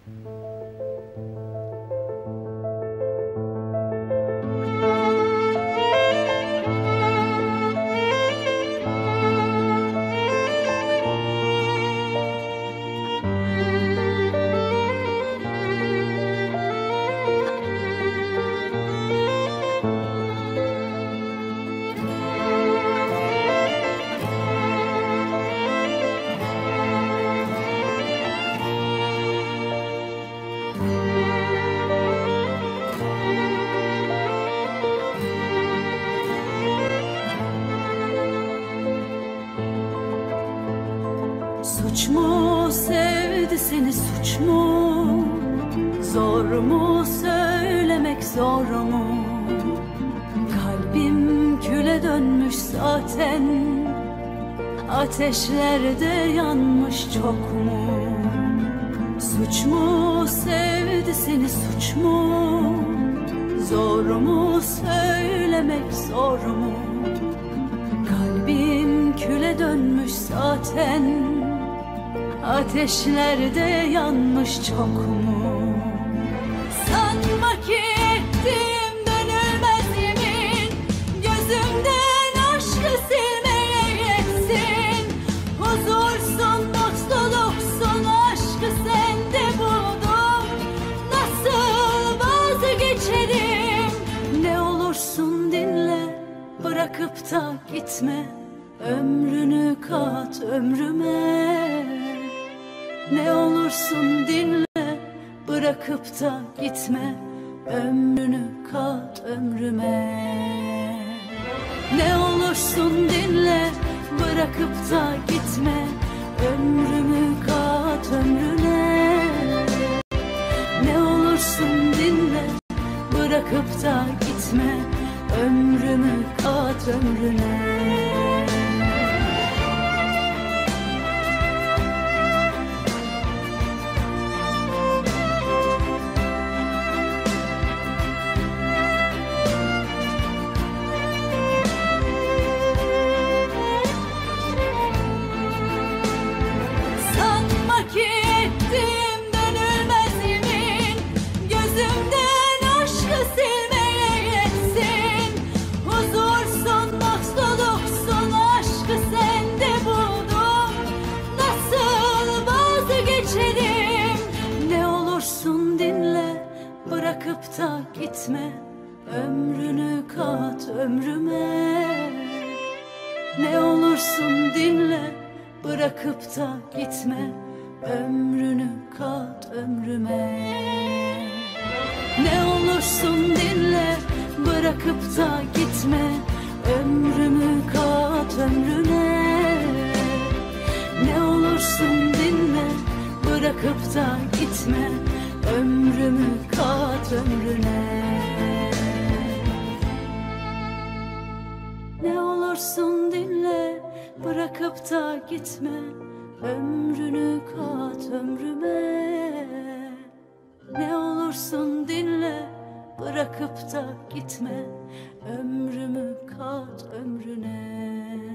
Suç mu sevdi seni, suç mu? Zor mu söylemek, zor mu? Kalbim küle dönmüş zaten, ateşlerde yanmış çok mu? Suç mu sevdi seni, suç mu? Zor mu söylemek, zor mu? Kalbim küle dönmüş zaten, ateşlerde yanmış çok mu? Sanma ki ettiğim dönülmez yemin, gözümden aşkı silmeye yetsin. Huzursun, mutluluksun, aşkı sende buldum. Nasıl vazgeçerim? Ne olursun dinle, bırakıp da gitme. Ömrünü kat ömrüme. Ne olursun dinle, bırakıp da gitme. Ömrünü kat ömrüme. Ne olursun dinle, bırakıp da gitme. Ömrümü kat ömrüne. Ne olursun dinle, bırakıp da gitme. Ömrümü kat ömrüne. Bırakıp da gitme, ömrünü kat ömrüme. Ne olursun dinle, bırakıp da gitme. Ömrünü kat ömrüme. Ne olursun dinle, bırakıp da gitme. Ömrümü kat ömrüne. Ne olursun dinle, bırakıp da gitme. Ömrümü kat ömrüne. Ne olursun dinle, bırakıp da gitme. Ömrünü kat ömrüme. Ne olursun dinle, bırakıp da gitme. Ömrümü kat ömrüne.